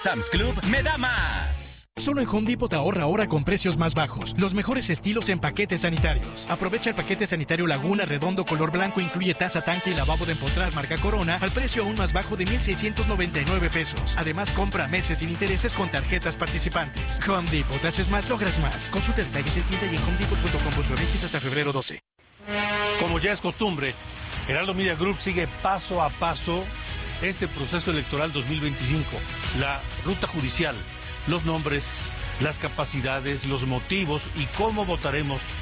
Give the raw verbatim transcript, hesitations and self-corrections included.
Sam's Club me da más. Solo en Home Depot te ahorra ahora con precios más bajos. Los mejores estilos en paquetes sanitarios. Aprovecha el paquete sanitario Laguna redondo color blanco, incluye taza, tanque y lavabo de empotrar marca Corona al precio aún más bajo de mil seiscientos noventa y nueve pesos. Además, compra meses sin intereses con tarjetas participantes. Home Depot, haces más, logras más. Consulta detalles en tienda y en home depot punto com punto m x hasta febrero doce. Como ya es costumbre, Heraldo Media Group sigue paso a paso este proceso electoral dos mil veinticinco, la ruta judicial, los nombres, las capacidades, los motivos y cómo votaremos